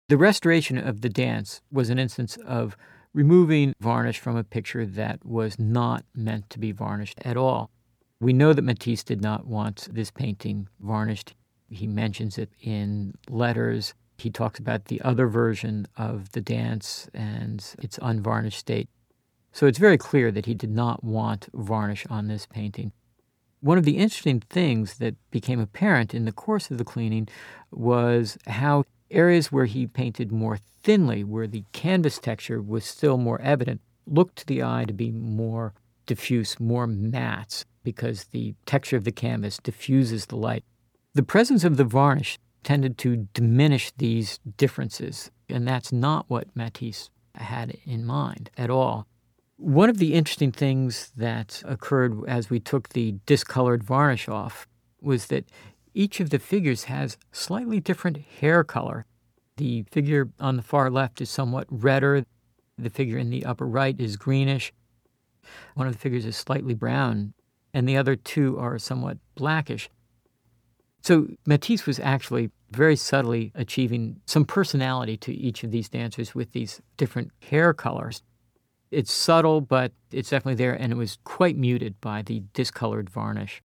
The restoration of the dance was an instance of removing varnish from a picture that was not meant to be varnished at all. We know that Matisse did not want this painting varnished. He mentions it in letters. He talks about the other version of the dance and its unvarnished state. So it's very clear that he did not want varnish on this painting. One of the interesting things that became apparent in the course of the cleaning was how areas where he painted more thinly, where the canvas texture was still more evident, looked to the eye to be more diffuse, more matte, because the texture of the canvas diffuses the light. The presence of the varnish tended to diminish these differences, and that's not what Matisse had in mind at all. One of the interesting things that occurred as we took the discolored varnish off was that each of the figures has slightly different hair color. The figure on the far left is somewhat redder. The figure in the upper right is greenish. One of the figures is slightly brown, and the other two are somewhat blackish. So Matisse was actually very subtly achieving some personality to each of these dancers with these different hair colors. It's subtle, but it's definitely there, and it was quite muted by the discolored varnish.